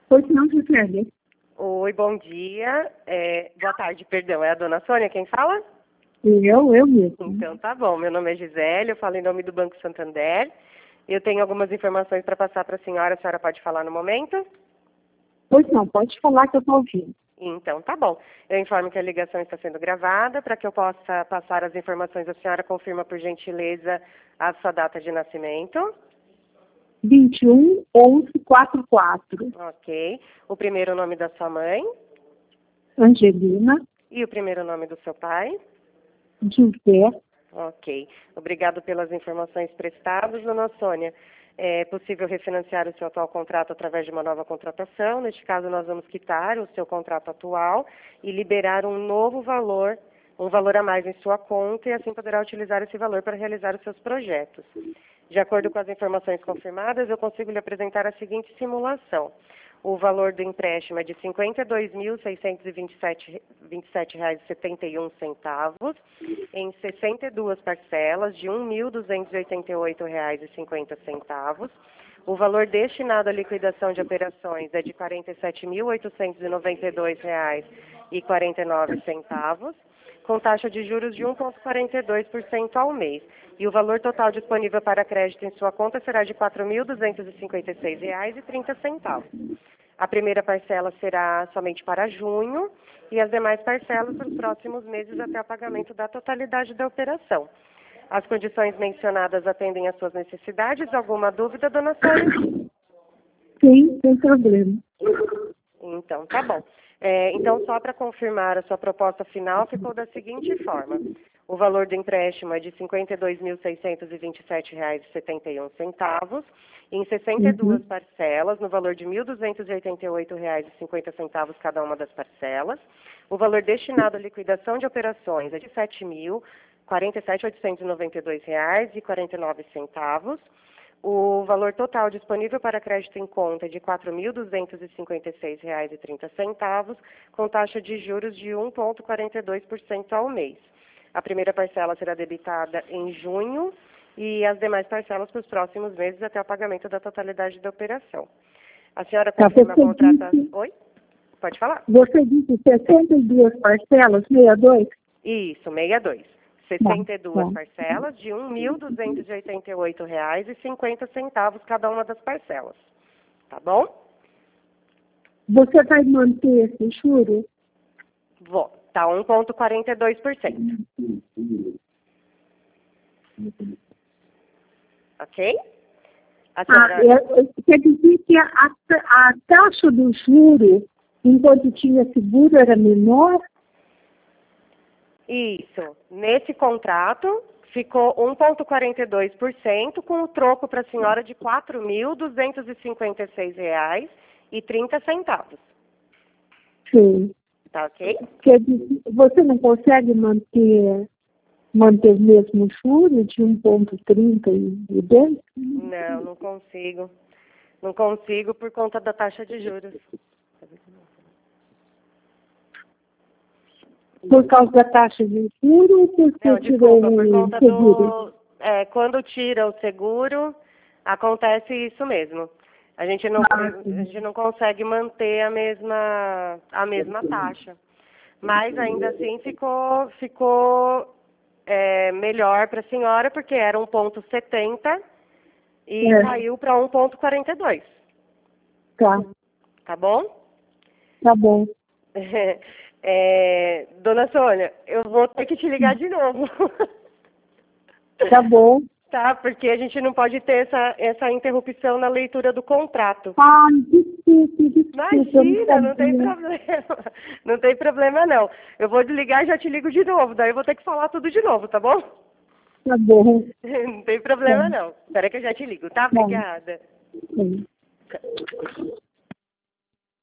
Pois não, Gisele. Oi, bom dia. Boa tarde, perdão. É a dona Sônia quem fala? Eu mesmo. Então tá bom. Meu nome é Gisele, eu falo em nome do Banco Santander. Eu tenho algumas informações para passar para a senhora pode falar no momento? Pois não, pode falar que eu estou ouvindo. Então tá bom. Eu informo que a ligação está sendo gravada. Para que eu possa passar as informações, a senhora confirma por gentileza a sua data de nascimento. 21-11-44. Ok. O primeiro nome da sua mãe Angelina, e o primeiro nome do seu pai. José. Ok. Obrigado pelas informações prestadas, dona Sônia. É possível refinanciar o seu atual contrato através de uma nova contratação. Neste caso, nós vamos quitar o seu contrato atual e liberar um novo valor, um valor a mais em sua conta, e assim poderá utilizar esse valor para realizar os seus projetos. De acordo com as informações confirmadas, eu consigo lhe apresentar a seguinte simulação. O valor do empréstimo é de R$ 52.627,71 em 62 parcelas de R$ 1.288,50. O valor destinado à liquidação de operações é de R$ 47.892,49, com taxa de juros de 1,42% ao mês. E o valor total disponível para crédito em sua conta será de R$ 4.256,30. A primeira parcela será somente para junho e as demais parcelas para os próximos meses até o pagamento da totalidade da operação. As condições mencionadas atendem às suas necessidades? Alguma dúvida, dona Sônia? Sim, sem problema. Então, tá bom. Então, só para confirmar, a sua proposta final ficou da seguinte forma. O valor do empréstimo é de R$ 52.627,71, em 62 parcelas, no valor de R$ 1.288,50 cada uma das parcelas. O valor destinado à liquidação de operações é de R$ 7.047.892,49. O valor total disponível para crédito em conta é de R$ 4.256,30, com taxa de juros de 1,42% ao mês. A primeira parcela será debitada em junho e as demais parcelas para os próximos meses até o pagamento da totalidade da operação. A senhora confirma a contratação... Oi? Pode falar. Você disse 62 parcelas, 62? Isso, 62. 62 parcelas de R$ 1.288,50 cada uma das parcelas. Tá bom? Você vai manter esse juro? Vou. Tá 1,42%. Ok? A senhora... Quer dizer que a taxa do juro, enquanto tinha seguro, era menor? Isso. Nesse contrato, ficou 1,42%, com o troco para a senhora de R$ 4.256,30. Sim. Tá ok? Quer dizer, você não consegue manter o mesmo juro de 1,30 e 10? Não, não consigo. Não consigo por conta da taxa de juros. Por causa da taxa de juros ou porque Não, tirou desculpa, por conta seguro? quando tira o seguro, acontece isso mesmo. A gente não consegue manter a mesma taxa. Mas ainda assim ficou melhor para a senhora, porque era 1,70 e caiu para 1,42. Tá. Tá bom? Tá bom. Dona Sônia, eu vou ter que te ligar de novo. Tá bom. Tá, porque a gente não pode ter essa interrupção na leitura do contrato. Ah, desculpe. Imagina, não tem problema. Não tem problema, não. Eu vou desligar e já te ligo de novo. Daí eu vou ter que falar tudo de novo, tá bom? Tá bom. Não tem problema, não. Espera que eu já te ligo, tá? Obrigada. Sim.